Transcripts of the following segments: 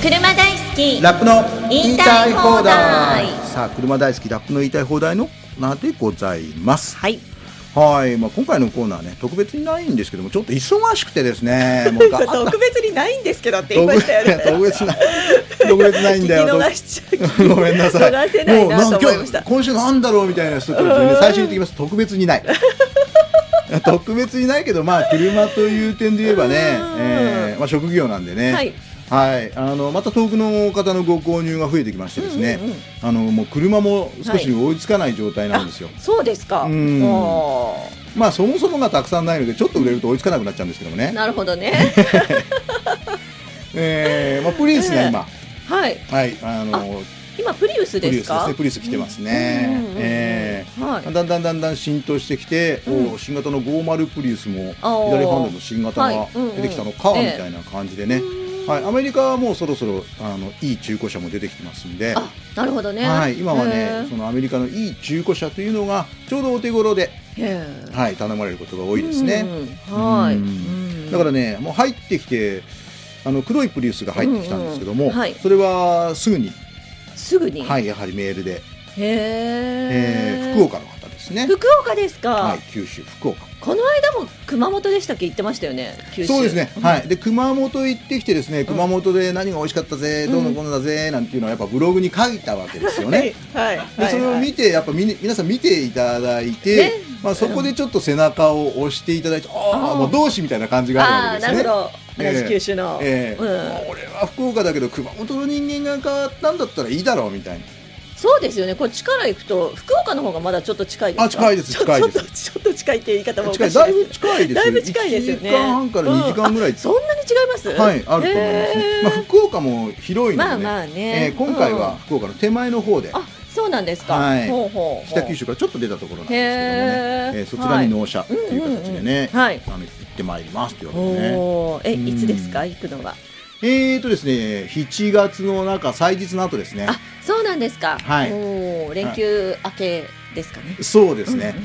車大好きラップの言いたい放題。 言いたい放題。 さあ、車大好きラップの言いたい放題のコーナーでございます。 はい。 はい、今回のコーナーね、特別にないんですけども、ちょっと忙しくてですね、もうガーッと特別にないんですけどって言いましたよね。 特別ないんだよ。 聞き逃しちゃう。 ごめんなさい。 逃せないなと思いました。 今週なんだろうみたいな人たちに、ね、最初に言ってきます。特別にない。特別にないけど、車という点で言えばね、職業なんでね。 はい。 はい、また遠くの方のご購入が増えてきましてですね、もう車も少し追いつかない状態なんですよ。 そうですか。 そもそもがたくさんないのでちょっと売れると追いつかなくなっちゃうんですけどもね。 なるほどね。 プリウスが今、 はい。今プリウスですか？ プリウス来てますね。だんだん浸透してきて、新型の50プリウスも左ハンドルの新型が出てきたのかみたいな感じでね。はい、アメリカはもうそろそろいい中古車も出てきてますんで、 なるほどね。 はい、今はね、そのアメリカのいい中古車というのがちょうどお手頃で、はい、頼まれることが多いですね。はい。だからね、もう入ってきて黒いプリウスが入ってきたんですけども、それはすぐに、はい、やはりメールで、福岡の方ですね。 福岡ですか？ はい、九州福岡。 この間も熊本でしたっけ？言ってましたよね。九州。 そうですね。はい。で熊本行ってきてですね、熊本で何が美味しかったぜ、どうのこうのだぜなんていうのはやっぱブログに書いたわけですよね。はい。でそれを見てやっぱ皆さん見ていただいて、そこでちょっと背中を押していただいて、もう同志みたいな感じがあるわけですね。 なるほど。同じ九州の。 俺は福岡だけど熊本の人間が変わったんだったらいいだろうみたいな。 そうですよね。こっちから行くと福岡の方がまだちょっと近いですか？ 近いです。 ちょっと近いって言い方もおかしいです。 だいぶ近いです。 だいぶ近いですよね。 1時間半から2時間ぐらい。 そんなに違います？ はい、あると思いますね。福岡も広いのでね。今回は福岡の手前の方で。 そうなんですか。 北九州からちょっと出たところなんですけどもね、そちらに納車という形でね、行ってまいりますというわけでね。 いつですか？行くのは。 ですね、7月の祭日の後ですね。 そうなんですか。 はい。 連休明けですかね。 そうですね。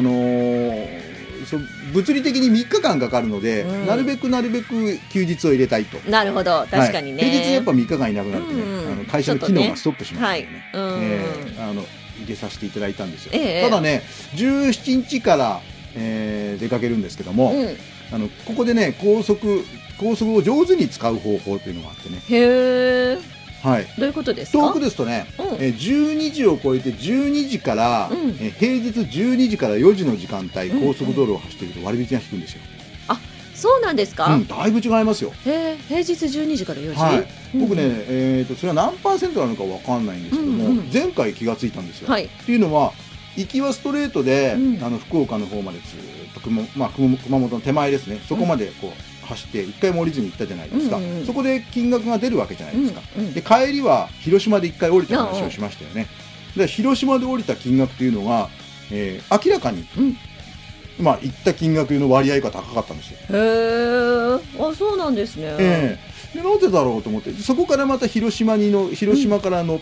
物理的に3日間かかるので、なるべく休日を入れたいと。 なるほど、確かにね。 平日やっぱ3日間いなくなってね、会社の機能がストップしましてね。入れさせていただいたんですよ。ただね、17日から出かけるんですけども、ここでね、高速を上手に使う方法というのがあってね。 へえ。 はい。 どういうことですか？ 遠くですとね、12時を超えて12時から、平日12時から4時の時間帯、高速道路を走っていると割引が効くんですよ。 あ、そうなんですか？ だいぶ違いますよ。 平日12時から4時。 はい。僕ね、それは何%なのかわかんないんですけども、前回気がついたんですよ。っていうのは、行きはストレートで、福岡の方までずっと熊本の手前ですね。そこまでこう走って一回も降りずに行ったじゃないですか。そこで金額が出るわけじゃないですか。で帰りは広島で一回降りた話をしましたよね。で広島で降りた金額というのが、明らかに、行った金額の割合が高かったんですよ。 へえ、そうなんですね。 でなぜだろうと思って、そこからまた広島から乗って、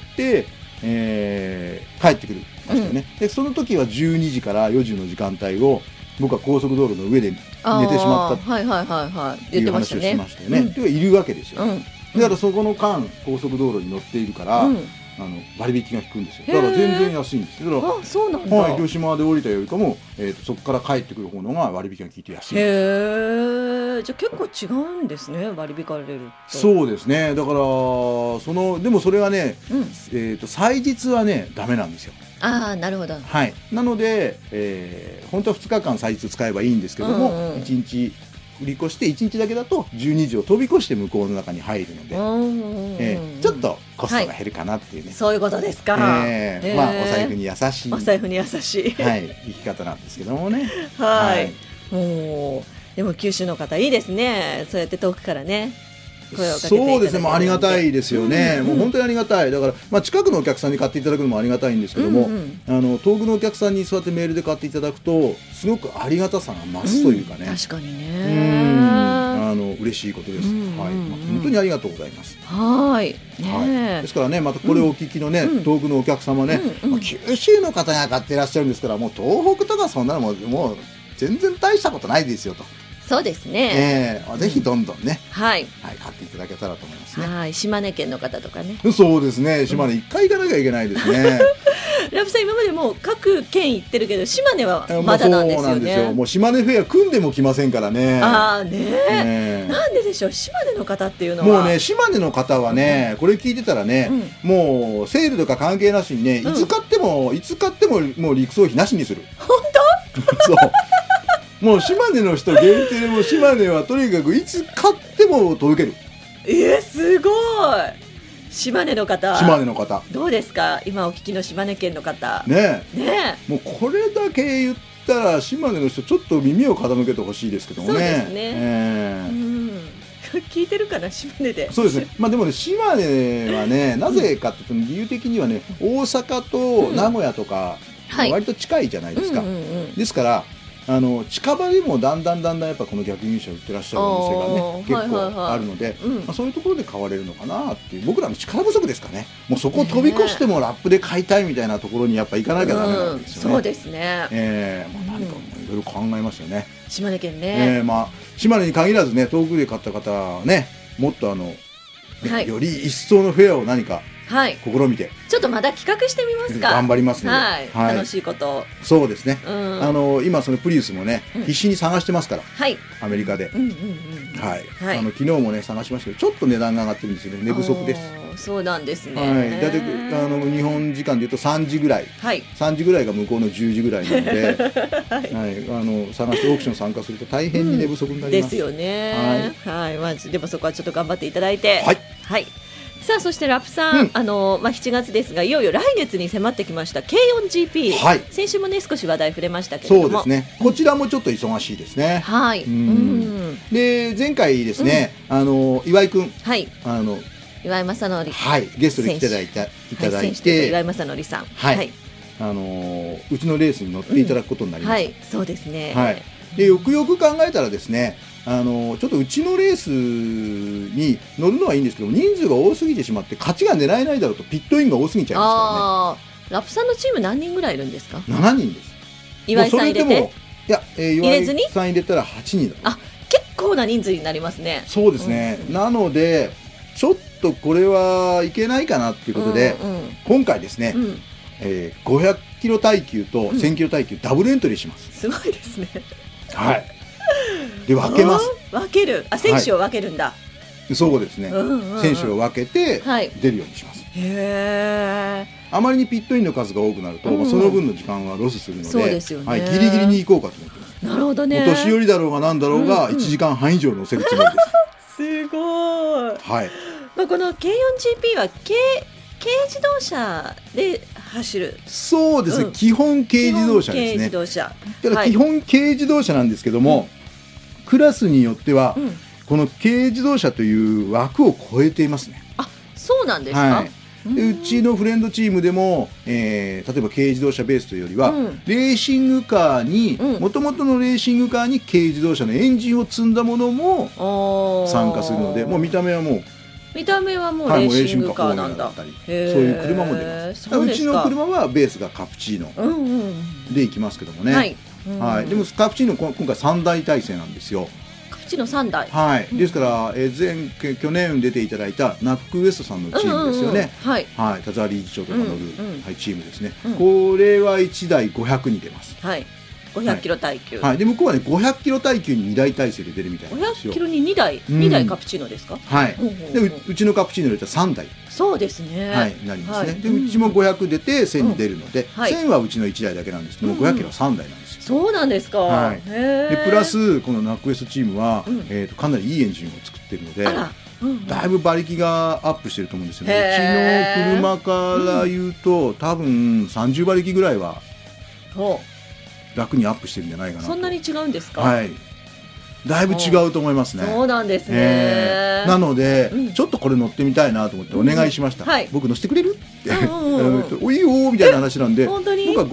帰ってくるましたよね。でその時は12時から4時の時間帯を僕は高速道路の上で寝てしまったっていう話をしましたよね。でいるわけですよ。だからそこの間高速道路に乗っているから、割引が効くんですよ。だから全然安いんですよ。だからそうなんだ。 広島で降りたよりかも、そこから帰ってくる方のが割引が効いて安い。 へえ。じゃあ結構違うんですね、割引かれると。 そうですね。だからでもそれはね、祭日はねダメなんですよ。 なるほど。 はい。なので、本当は2日間祭日使えばいいんですけども、1日売り越して1日だけだと12時を飛び越して向こうの中に入るので、ちょっとコストが減るかなっていうね。 そういうことですか。 お財布に優しい。 お財布に優しい。 はい。生き方なんですけどもね。 はい。でも九州の方いいですね。そうやって遠くからね。 そうですね。もうありがたいですよね。もう本当にありがたい。だから近くのお客さんに買っていただくのもありがたいんですけども、遠くのお客さんにそうやってメールで買っていただくとすごくありがたさが増すというかね。 確かにね。 嬉しいことです。はい。本当にありがとうございます。 はい。 ですからね、またこれをお聞きのね、遠くのお客様ね、九州の方が買っていらっしゃるんですから、もう東北とかそんなのもう全然大したことないですよと。 そうですね、 ぜひどんどんね、 はい、 買っていただけたらと思いますね。 はい、島根県の方とかね。 そうですね、島根1回行かなきゃいけないですね。 ラブさん今までもう各県行ってるけど島根はまだなんですよね。 そうなんですよ。もう島根フェア組んでも来ませんからね。 なんででしょう、島根の方っていうのは。 もうね、島根の方はね、これ聞いてたらね、もうセールとか関係なしにね、いつ買ってももう陸送費なしにする。 本当？ そうもう島根の人限定で、もう島根はとにかくいつ買っても届ける。 すごい。島根の方どうですか、今お聞きの島根県の方ねもうこれだけ言ったら島根の人ちょっと耳を傾けてほしいですけどもね。 そうですね、聞いてるかな、島根で。 そうですね、でもね、島根はね、なぜかというと理由的にはね、大阪と名古屋とか、割と近いじゃないですか。ですから近場でもだんだんやっぱこの逆輸入車売ってらっしゃるお店がね、結構あるので、そういうところで買われるのかなっていう、僕らの力不足ですかね。もうそこを飛び越してもラップで買いたいみたいなところにやっぱ行かなきゃダメなんですよね。 そうですね。 何かいろいろ考えますよね、 島根県ね。 島根に限らずね、遠くで買った方はね、もっとより一層のフェアを何か試みて、 ちょっとまだ企画してみますか。 頑張りますので、楽しいことを。 そうですね、今そのプリウスもね、必死に探してますから、アメリカで。昨日もね探しましたけど、ちょっと値段が上がってるんですよね。寝不足です。 そうなんですね。 だいたい日本時間でいうと3時ぐらい、3時ぐらいが向こうの10時ぐらいなので、探してオークション参加すると大変に寝不足になります。 ですよね。でもそこはちょっと頑張っていただいて、さあ、そしてラップさん、7月ですが、いよいよ来月に迫ってきました K4GP、先週もね少し話題触れましたけれども、 そうですね、こちらもちょっと忙しいですね。で、前回ですね、岩井くん、 岩井正則、 ゲストで来ていただいて、 岩井正則さん、 うちのレースに乗っていただくことになりました。 そうですね。 で、よくよく考えたらですね、ちょっとうちのレースに乗るのはいいんですけど、人数が多すぎてしまって勝ちが狙えないだろうと、ピットインが多すぎちゃいますからね。 ラップさんのチーム何人ぐらいいるんですか ？7人です。 岩井さん入れて？ いや、岩井さん入れたら8人だ。 結構な人数になりますね。 そうですね。なのでちょっとこれはいけないかなっていうことで、今回ですね、500キロ耐久と1000キロ耐久ダブルエントリーします。 すごいですね。 で、分けます。 分ける。選手を分けるんだ。 そうですね。選手を分けて出るようにします。あまりにピットインの数が多くなると、その分の時間はロスするので、ギリギリに行こうかと思ってます。 なるほどね。 お年寄りだろうがなんだろうが1時間半以上乗せるつもりです。 すごい。この K4GP は軽自動車で走る。 そうですね、基本軽自動車ですね。ただ基本軽自動車なんですけども、クラスによってはこの軽自動車という枠を超えていますね。 そうなんですか。 で、うちのフレンドチームでも、例えば軽自動車ベースというよりは、レーシングカーにもともとのレーシングカーに軽自動車のエンジンを積んだものも参加するので、もう見た目はもうレーシングカーなんだ。 そういう車も出ます。うちの車はベースがカプチーノでいきますけどもね。でもカプチーノ今回3台体制なんですよ。 カプチーノ3台。 ですから去年出ていただいたナックウエストさんのチームですよね。田沢理事長とか乗るチームですね。これは1台500に出ます。 500キロ耐久。 で、向こうはね500キロ耐久に2台体制で出るみたいなんですよ。 500キロに2台カプチーノですか？ で、うちのカプチーノ入れたら3台。 そうですね。 なりますね。で、うちも500出て1000に出るので、1000はうちの1台だけなんですけども、500キロは3台なんですよ。 そうなんですか。 で、プラスこのナックウエストチームはかなりいいエンジンを作ってるので、だいぶ馬力がアップしてると思うんですよね。うちの車から言うと多分30馬力ぐらいは楽にアップしてるんじゃないかなと。 そんなに違うんですか？ だいぶ違うと思いますね。 そうなんですね。 なので、ちょっとこれ乗ってみたいなと思ってお願いしました。僕乗せてくれるっておいいよみたいな話なんで、僕は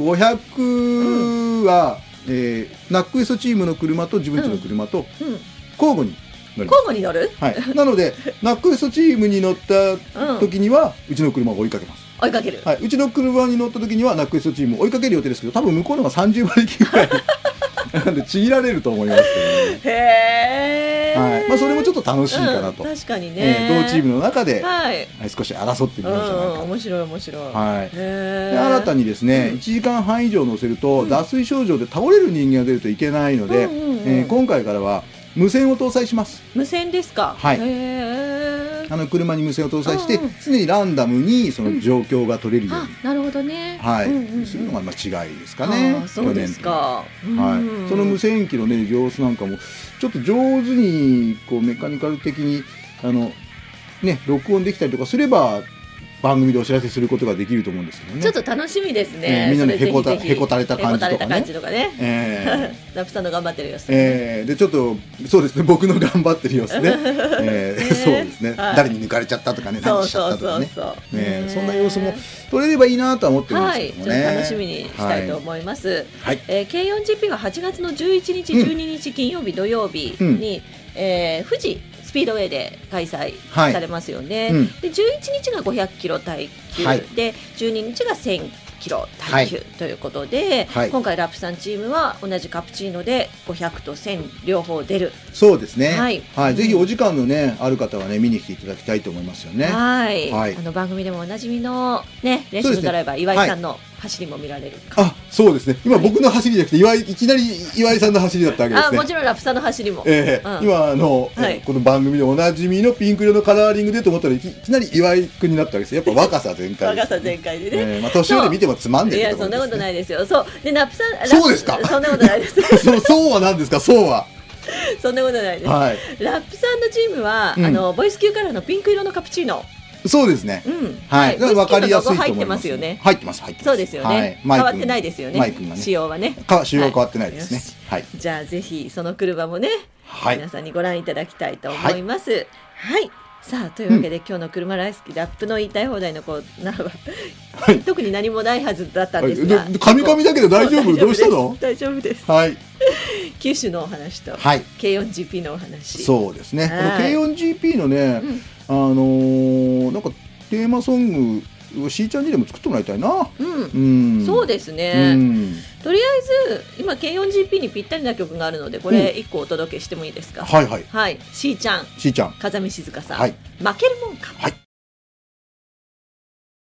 500はナックウエストチームの車と自分たちの車と交互に乗る。 交互に乗る？ なのでナックウエストチームに乗った時にはうちの車を追いかけます。 追いかける。 うちの車に乗った時にはナックウエストチームを追いかける予定ですけど、多分向こうの方が30馬力ぐらいなんでちぎられると思いますけどね。 へー、 はい、まあ、それもちょっと楽しいかなと、 確かにね、 同チームの中で、 はい、 少し争ってみようじゃないか、 面白い面白い、 はい、で新たにですね、1時間半以上乗せると、脱水症状で倒れる人間が出るといけないので、今回からは無線を搭載します。 無線ですか。 はい、車に無線を搭載して、常にランダムにその状況が取れるように、 なるほどね、 はい、するのが違いですかね。 そうですか。 はい、その無線機のね様子なんかもちょっと上手にこうメカニカル的にね録音できたりとかすれば番組でお知らせすることができると思うんですけどね。 ちょっと楽しみですね。 みんなでへこたれた感じとかね。 ラプさんの頑張ってる様子。 でちょっとそうですね、僕の頑張ってる様子ね。そうですね。誰に抜かれちゃったとかね、何しちゃったとかね。そんな様子も撮れればいいなとは思ってるんですけどね。 楽しみにしたいと思います。K4GP は8月の11日、12日金曜日、土曜日に富士スピードウェイで開催されますよね。で11日が500キロ耐久、で12日が1000キロ耐久ということで、今回ラプさんチームは同じカプチーノで500と1000両方出る。 そうですね。ぜひお時間のねある方はね見に来ていただきたいと思いますよね。番組でもおなじみのねレーシングドライバー岩井さんの走りも見られる。 そうですね。今僕の走りじゃなくていきなり岩井さんの走りだったわけですね。 もちろんラプさんの走りも。 今この番組でおなじみのピンク色のカラーリングでと思ったらいきなり岩井君になったわけです。やっぱ若さ全開。 若さ全開でね。 年寄り見てもつまんでる。 いやそんなことないですよ。そうでラプさん。 そうですか。 そんなことないです。 そうは何ですか。そうは。 そんなことないです。ラプさんのチームはボイス級カラーのピンク色のカプチーノ。 そうですね。はい。わかりやすいと思います。 入ってますよね。 入ってます。 そうですよね。変わってないですよね。マイクがね。仕様はね。 仕様は変わってないですね。はい。 じゃあぜひその車もね、皆さんにご覧いただきたいと思います。はい。さあというわけで今日の車大好きラップの言いたい放題のコーナーは特に何もないはずだったんですが、 カミカミだけど大丈夫？どうしたの？ 大丈夫です。 はい。 九州のお話と K4GP のお話。 そうですね。この K4GP のね、なんかテーマソングをしーちゃんにでも作ってもらいたいな。 そうですね。とりあえず今 K4GP にぴったりな曲があるのでこれ1個お届けしてもいいですか。 はいはい。 しーちゃん、風見静香さん、負けるもんか。